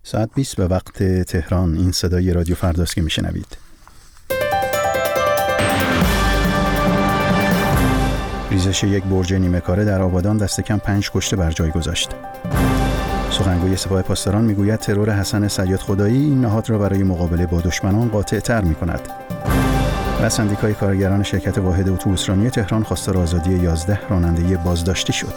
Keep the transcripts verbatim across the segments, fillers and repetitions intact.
ساعت بیست به وقت تهران. این صدای رادیو فرداست که میشنوید. ریزش یک برج نیمه کاره در آبادان دست کم پنج کشته بر جای گذاشت. سخنگوی سپاه پاسداران میگوید ترور حسن صیاد خدایی این نهاد را برای مقابله با دشمنان قاطع تر می کند. و سندیکای کارگران شرکت واحد اتوبوسرانی تهران خواستار آزادی یازده راننده بازداشتی شد.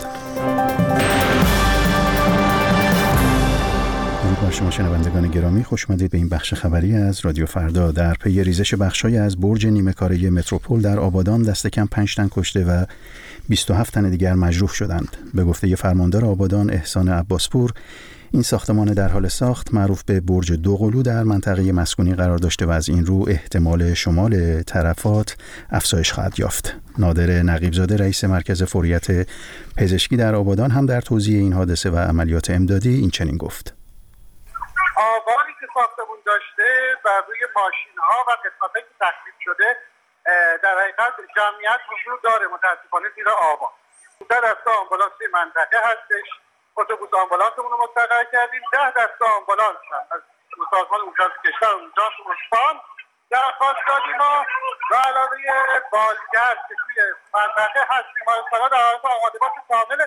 درود بر شما شنوندگان گرامی، خوش آمدید به این بخش خبری از رادیو فردا. در پی ریزش بخش‌های از برج نیمه کاره متروپول در آبادان دست کم پنج تن کشته و بیست و هفت تن دیگر مجروح شدند. به گفته فرماندار آبادان احسان عباسپور، این ساختمان در حال ساخت معروف به برج دوقلو در منطقه مسکونی قرار داشته و از این رو احتمال شمال تلفات افزایش خواهد یافت. نادر نقیبزاده رئیس مرکز فوریت پزشکی در آبادان هم در توضیح این حادثه و عملیات امدادی این چنین گفت: آواری که ساختمون داشته بر روی ماشین‌ها و قسمت‌هایی که تخریب شده در حقیقت جمعیت حضور داره، متاسفانه زیر آوار. در دسته آمبولانس منطقه هستش، اتوبوس آمبولانسمون رو مستقر کردیم. ده دسته آمبولانس هم از سازمان امکانات کشور اونجا استان درخواست دادیم و علاوه بالگرد که توی منطقه هست بیمارستان‌ها در حالت آماده‌باش کامل.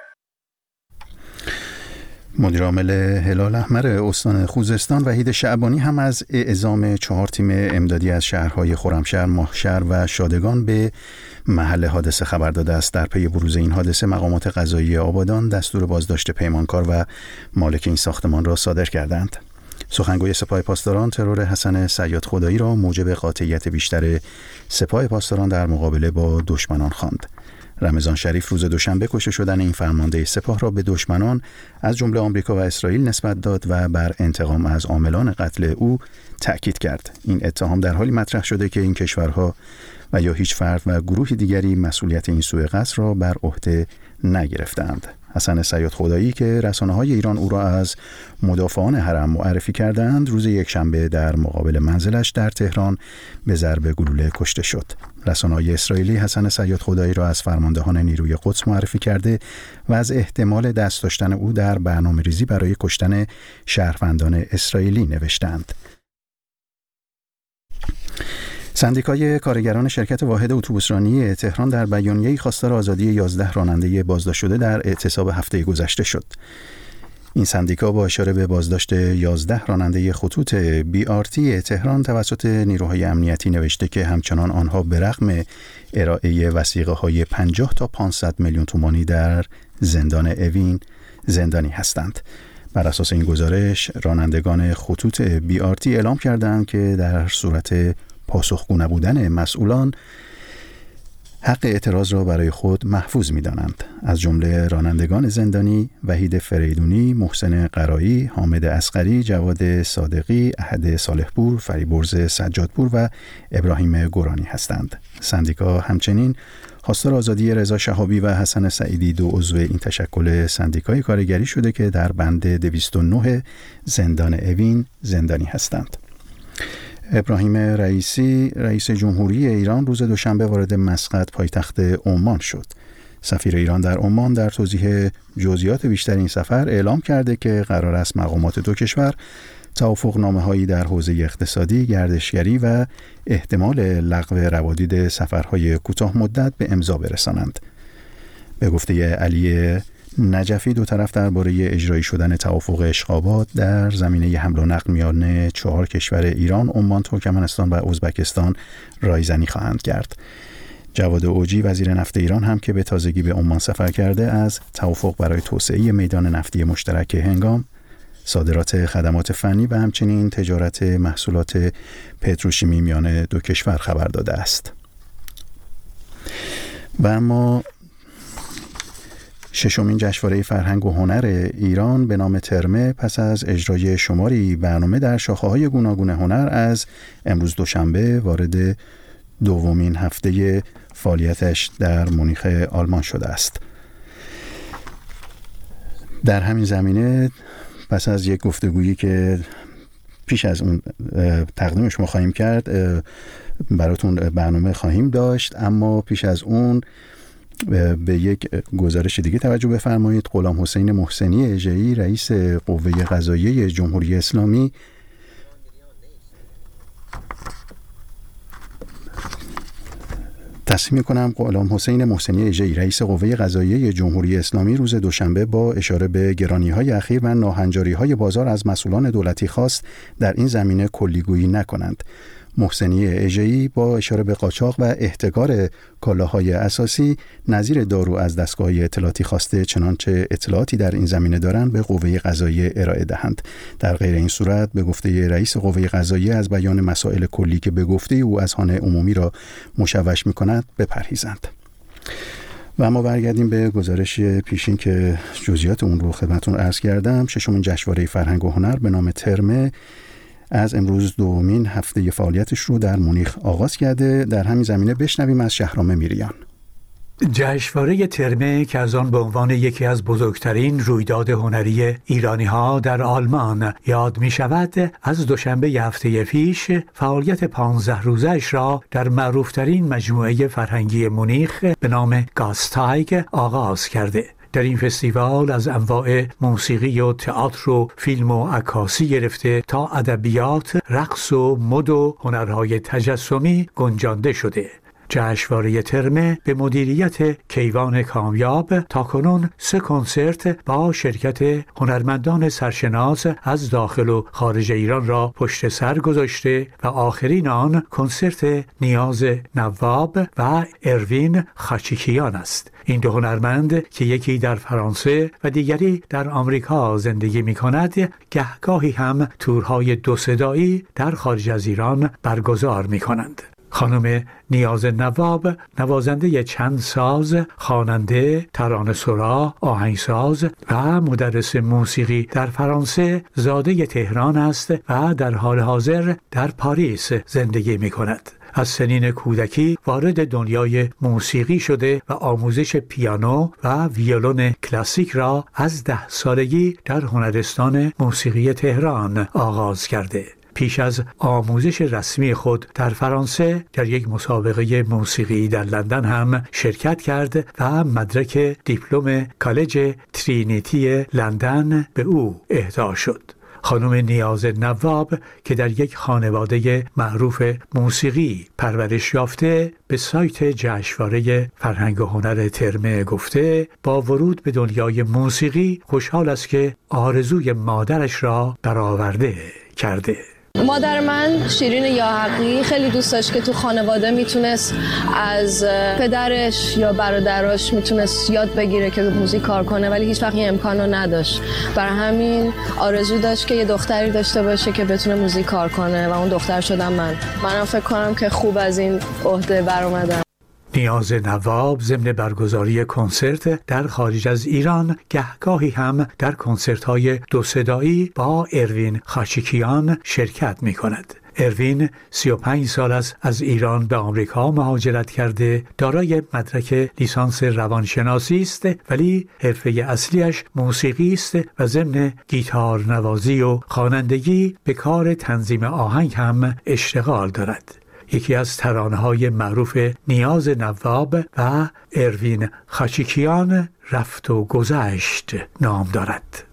مدیر عامل هلال احمر استان خوزستان وحید شعبانی هم از اعزام چهار تیم امدادی از شهرهای خرمشهر، ماهشهر و شادگان به محل حادثه خبر داده است. در پی بروز این حادثه مقامات قضایی آبادان دستور بازداشت پیمانکار و مالک این ساختمان را صادر کردند. سخنگوی سپاه پاسداران ترور حسن صیاد خدایی را موجب قاطعیت بیشتر سپاه پاسداران در مقابله با دشمنان خواند. رمضان شریف روز دوشنبه کشته شدن این فرمانده سپاه را به دشمنان از جمله آمریکا و اسرائیل نسبت داد و بر انتقام از عاملان قتل او تأکید کرد. این اتهام در حالی مطرح شده که این کشورها و یا هیچ فرد و گروه دیگری مسئولیت این سوء قصد را بر عهده نگرفتند. حسن صیاد خدایی که رسانه‌های ایران او را از مدافعان حرم معرفی کردند، روز یکشنبه در مقابل منزلش در تهران به ضرب گلوله کشته شد. رسانه‌های اسرائیلی حسن صیاد خدایی را از فرماندهان نیروی قدس معرفی کرده و از احتمال دست داشتن او در برنامه‌ریزی برای کشتن شهروندان اسرائیلی نوشتند. سندیکای کارگران شرکت واحد اتوبوسرانی تهران در بیانیه‌ای خواستار آزادی یازده راننده بازداشت شده در اعتصاب هفته گذشته شد. این سندیکا با اشاره به بازداشت یازده راننده خطوط بی آر تی تهران توسط نیروهای امنیتی نوشته که همچنان آنها به رغم ارائه وثیقه‌های پنجاه تا پانصد میلیون تومانی در زندان اوین زندانی هستند. بر اساس این گزارش رانندگان خطوط بی آر تی اعلام کردند که در صورت پاسخگو نبودن مسئولان حق اعتراض را برای خود محفوظ می‌دانند. از جمله رانندگان زندانی وحید فریدونی، محسن قرایی، حامد اصغری، جواد صادقی، احد صالحپور، فریبرز سجادپور و ابراهیم گورانی هستند. سندیکا همچنین خواستار آزادی رضا شهابی و حسن سعیدی، دو عضو این تشکل سندیکای کارگری شده که در بند دویست و نه زندان اوین زندانی هستند. ابراهیم رئیسی رئیس جمهوری ایران روز دوشنبه وارد مسقط پایتخت عمان شد. سفیر ایران در عمان در توضیح جزئیات بیشتر این سفر اعلام کرده که قرار است مقامات دو کشور توافقنامه‌هایی در حوزه اقتصادی، گردشگری و احتمال لغو روادید سفرهای کوتاه مدت به امضا برسانند. به گفته علی نجفی دو طرف درباره اجرایی شدن توافق اشغابات در زمینه حمل و نقل میان چهار کشور ایران، عمان، ترکمنستان و ازبکستان رایزنی خواهند کرد. جواد اوجی وزیر نفت ایران هم که به تازگی به عمان سفر کرده از توافق برای توسعه میدان نفتی مشترک هنگام، صادرات خدمات فنی و همچنین تجارت محصولات پتروشیمی میان دو کشور خبر داده است. و اما ششمین جشنواره فرهنگ و هنر ایران به نام ترمه پس از اجرای شماری برنامه در شاخه‌های گوناگون هنر از امروز دوشنبه وارد دومین هفته فعالیتش در مونیخ آلمان شده است. در همین زمینه پس از یک گفتگویی که پیش از اون تقدیم شما خواهیم کرد، براتون برنامه خواهیم داشت، اما پیش از اون به یک گزارش دیگه توجه بفرمایید. غلام حسین محسنی اژه‌ای رئیس قوه قضاییه جمهوری اسلامی تصحیح می‌کنم غلام حسین محسنی اژه‌ای رئیس قوه قضاییه جمهوری اسلامی روز دوشنبه با اشاره به گرانی‌های اخیر و ناهنجاری‌های بازار از مسئولان دولتی خواست در این زمینه کلیگویی نکنند. محسنی اژه‌ای با اشاره به قاچاق و احتکار کالاهای اساسی نظیر دارو از دستگاه اطلاعاتی خواسته چنانچه اطلاعاتی در این زمینه دارند به قوه قضاییه ارائه دهند. در غیر این صورت به گفته رئیس قوه قضاییه از بیان مسائل کلی که به گفته او اذهان عمومی را مشوش می‌کند بپرهیزند. و اما برگردیم به گزارش پیشین که جزئیات اون رو خدمتتون عرض کردم. ششمین جشنواره فرهنگ و هنر به نام ترمه از امروز دومین هفته فعالیتش رو در مونیخ آغاز کرده. در همین زمینه بشنویم از شهرام میریان. جشنواره ترمه که از آن به عنوان یکی از بزرگترین رویداد هنری ایرانی‌ها در آلمان یاد می شود، از دوشنبه هفته پیش فعالیت پانزده روزه‌اش را در معروفترین مجموعه فرهنگی مونیخ به نام گاستایگ آغاز کرده. در این فستیوال از انواع موسیقی و تئاتر و فیلم و عکاسی گرفته تا ادبیات، رقص و مد و هنرهای تجسمی گنجانده شده. جشنواره ترمه به مدیریت کیوان کامیاب تاکنون سه کنسرت با شرکت هنرمندان سرشناس از داخل و خارج ایران را پشت سر گذاشته و آخرین آن کنسرت نیاز نواب و اروین خاچیکیان است. این دو هنرمند که یکی در فرانسه و دیگری در آمریکا زندگی می کند، گهگاهی هم تورهای دو صدایی در خارج از ایران برگزار می کنند. خانم نیاز نواب نوازنده چند ساز، خواننده، ترانه‌سرا، آهنگساز و مدرس موسیقی در فرانسه، زاده تهران است و در حال حاضر در پاریس زندگی می کند. از سنین کودکی وارد دنیای موسیقی شده و آموزش پیانو و ویولون کلاسیک را از ده سالگی در هنرستان موسیقی تهران آغاز کرده. پیش از آموزش رسمی خود در فرانسه در یک مسابقه موسیقی در لندن هم شرکت کرد و مدرک دیپلم کالج ترینیتی لندن به او اهدا شد. خانم نیاز نواب که در یک خانواده معروف موسیقی پرورش یافته به سایت جشنواره فرهنگ و هنر ترمه گفته با ورود به دنیای موسیقی خوشحال است که آرزوی مادرش را برآورده کرده. مادر من شیرین یاحقی خیلی دوست داشت که تو خانواده میتونست از پدرش یا برادراش میتونست یاد بگیره که موزیک کار کنه، ولی هیچ وقت این امکانو نداشت. برای همین آرزو داشت که یه دختری داشته باشه که بتونه موزیک کار کنه و اون دختر شدم من. منم فکر کنم که خوب از این عهده برآمدم. نیاز نواب ضمن برگزاری کنسرت در خارج از ایران گهگاهی هم در کنسرت‌های دو صدایی با اروین خاچیکیان شرکت می‌کند. اروین سی و پنج سال است از ایران به آمریکا مهاجرت کرده، دارای مدرک لیسانس روانشناسی است، ولی حرفه اصلیش موسیقی است و ضمن گیتار نوازی و خوانندگی به کار تنظیم آهنگ هم اشتغال دارد. یکی از ترانه‌های معروف نیاز نواب و اروین خاچیکیان رفت و گذشت نام دارد.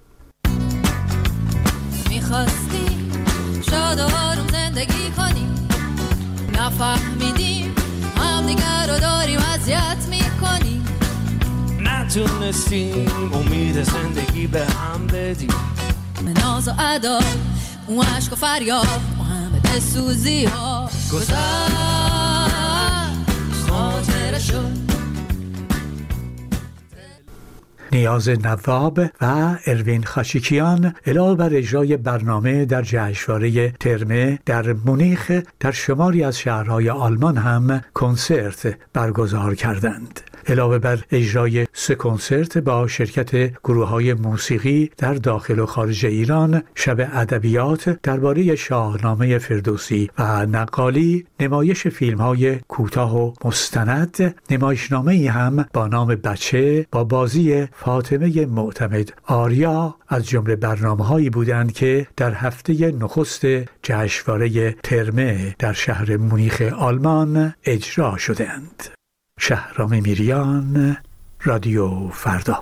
می‌خواستی شاد و آروم زندگی کنی، نفهمیدیم هم دیگر رو داریم اذیت می‌کنی، نتونستیم امید زندگی به هم بدیم، ناز و ادا اون عشق و فریاد و همه بسوزی ها گذشت خاطره شد. نیاز نواب و اروین خاچیکیان علاوه بر اجرای برنامه در جشنواره ترمه در مونیخ در شماری از شهرهای آلمان هم کنسرت برگزار کردند. علاوه بر اجرای سه کنسرت با شرکت گروه‌های موسیقی در داخل و خارج ایران، شب ادبیات درباره شاهنامه فردوسی و نقالی، نمایش فیلم‌های کوتاه و مستند، نمایشنامه‌ای هم با نام بچه با بازی فاطمه معتمد آریا از جمله برنامه‌هایی بودند که در هفته نخست جشنواره ترمه در شهر مونیخ آلمان اجرا شدند. شهرام میریان، رادیو فردا.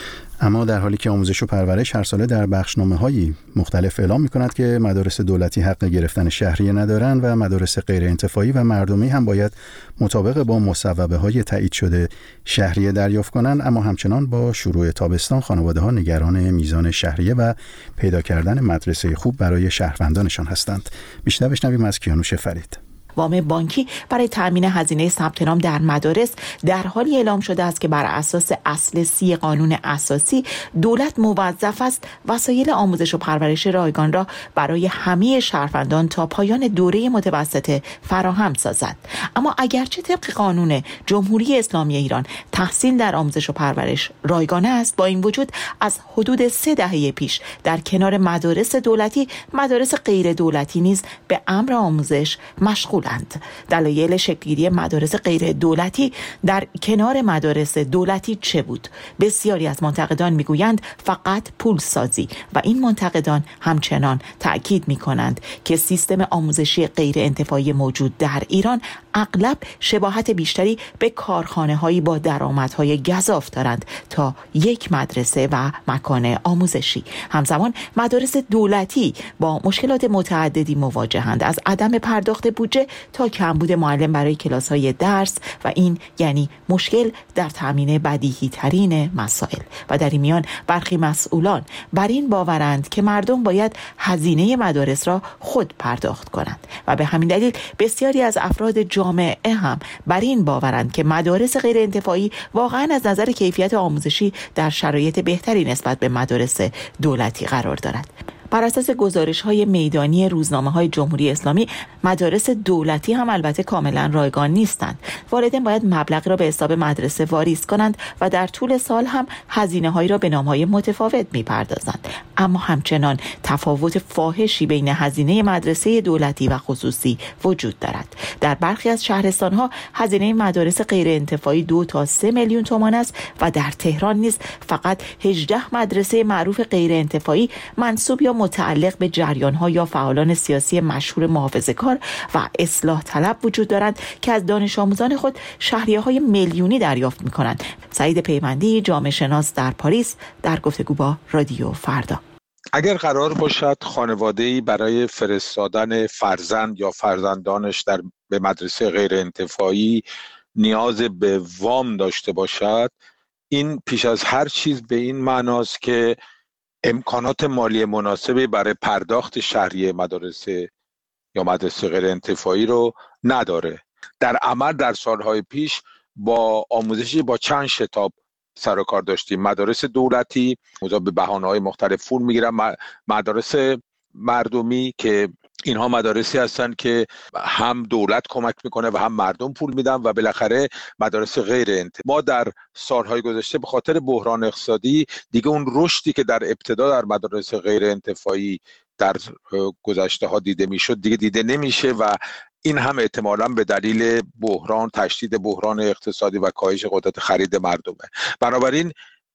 اما در حالی که آموزش و پرورش هر ساله در بخشنامه‌های مختلف اعلام می‌کند که مدارس دولتی حق گرفتن شهریه ندارند و مدارس غیر انتفاعی و مردمی هم باید مطابق با مصوبه‌های تایید شده شهریه دریافت کنند، اما همچنان با شروع تابستان خانواده‌ها نگران میزان شهریه و پیدا کردن مدرسه خوب برای شهروندانشان هستند. بیشتر بشنویم از کیانوش فرید. وام بانکی برای تأمین هزینه ثبت نام در مدارس در حالی اعلام شده است که بر اساس اصل سی قانون اساسی دولت موظف است وسایل آموزش و پرورش رایگان را برای همه شهروندان تا پایان دوره متوسطه فراهم سازد. اما اگرچه طبق قانون جمهوری اسلامی ایران تحصیل در آموزش و پرورش رایگانه است، با این وجود از حدود سه دهه پیش در کنار مدارس دولتی مدارس غیر دولتی نیز به امر آموزش مشغول اند. دلایل شکل‌گیری مدارس غیر دولتی در کنار مدارس دولتی چه بود؟ بسیاری از منتقدان میگویند فقط پول سازی و این منتقدان همچنان تأکید میکنند که سیستم آموزشی غیر انتفاعی موجود در ایران اغلب شباهت بیشتری به کارخانه‌هایی با درآمدهای گزاف دارند تا یک مدرسه و مکان آموزشی. همزمان مدارس دولتی با مشکلات متعددی مواجهند، از عدم پرداخت بودجه تا کمبود معلم برای کلاس‌های درس و این یعنی مشکل در تامین بدیهی ترین مسائل. و در این میان برخی مسئولان بر این باورند که مردم باید هزینه مدارس را خود پرداخت کنند و به همین دلیل بسیاری از افراد جامعه هم بر این باورند که مدارس غیر انتفاعی واقعا از نظر کیفیت آموزشی در شرایط بهتری نسبت به مدارس دولتی قرار دارد. بر اساس گزارش‌های میدانی روزنامه‌های جمهوری اسلامی مدارس دولتی هم البته کاملا رایگان نیستند. والدین باید مبلغی را به حساب مدرسه واریز کنند و در طول سال هم هزینه‌هایی را به نام‌های متفاوت می‌پردازند. اما همچنان تفاوت فاحشی بین هزینه مدرسه دولتی و خصوصی وجود دارد. در برخی از شهرستان‌ها هزینه مدارس غیر انتفاعی دو تا سه میلیون تومان است و در تهران نیز فقط هجده مدرسه معروف غیر انتفاعی منسوب یا متعلق به جریان‌ها یا فعالان سیاسی مشهور محافظه‌کار و اصلاح طلب وجود دارند که از دانش آموزان خود شهریه‌های میلیونی دریافت می‌کنند. سعید پیوندی، جامعه شناس در پاریس، در گفتگو با رادیو فردا. اگر قرار باشد خانواده‌ای برای فرستادن فرزند یا فرزندانش در به مدرسه غیر انتفاعی نیاز به وام داشته باشد، این پیش از هر چیز به این معناست که امکانات مالی مناسبی برای پرداخت شهریه مدرسه یا مدرسه غیر انتفاعی رو نداره. در عمل در سالهای پیش با آموزشی با چند شتاب سر و کار داشتیم. مدارس دولتی به بهانه‌های مختلف پول میگیرن، مدارس مردمی که اینها مدارسی هستن که هم دولت کمک میکنه و هم مردم پول میدن، و بالاخره مدارس غیر انتفاعی. ما در سالهای گذشته به خاطر بحران اقتصادی دیگه اون رشدی که در ابتدا در مدارس غیر انتفاعی در گذشته ها دیده میشد دیگه دیده نمیشه و این هم احتمالاً به دلیل بحران، تشدید بحران اقتصادی و کاهش قدرت خرید مردمه. بنابراین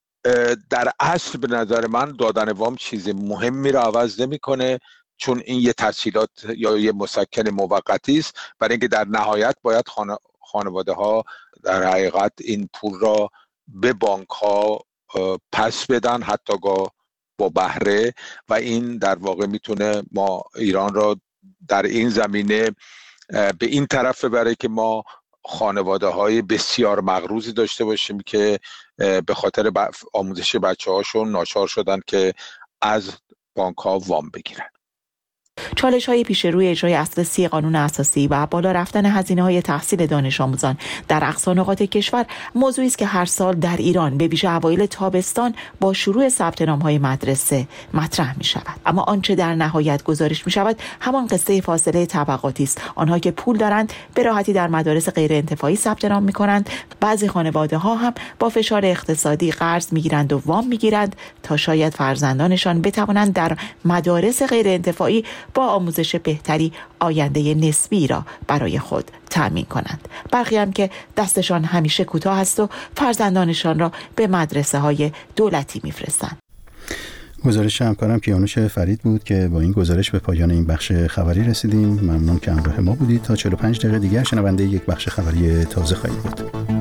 در اصل به نظر من دادن وام چیز مهمی را عوض نمیکنه، چون این یه تسهیلات یا یه مسکن موقتی است، برای اینکه در نهایت باید خانه خانواده ها در حقیقت این پول را به بانک ها پس بدن، حتی با بهره، و این در واقع میتونه ما ایران را در این زمینه به این طرف ببره که ما خانواده های بسیار مغروضی داشته باشیم که به خاطر آموزش بچه هاشون ناچار شدن که از بانک ها وام بگیرن. چالش های پیش روی اجرای اصل سی قانون اساسی و بالا رفتن هزینه های تحصیل دانش آموزان در اقصا نقاط کشور موضوعی است که هر سال در ایران به ویژه اوایل تابستان با شروع ثبت نام های مدرسه مطرح می شود. اما آنچه در نهایت گزارش می شود همان قصه فاصله طبقاتی است. آنها که پول دارند به راحتی در مدارس غیر انتفاعی ثبت نام می کنند. بعضی خانواده ها هم با فشار اقتصادی قرض می گیرند و وام می گیرند تا شاید فرزندانشان بتوانند در مدارس غیر انتفاعی با آموزش بهتری آینده نسبی را برای خود تأمین کنند. برخی هم که دستشان همیشه کوتاه است و فرزندانشان را به مدرسه های دولتی میفرستند. گزارش همکارم کیانوش فرید بود که با این گزارش به پایان این بخش خبری رسیدیم. ممنون که همراه ما بودید. تا چهل و پنج دقیقه دیگر شنونده یک بخش خبری تازه خواهید بود.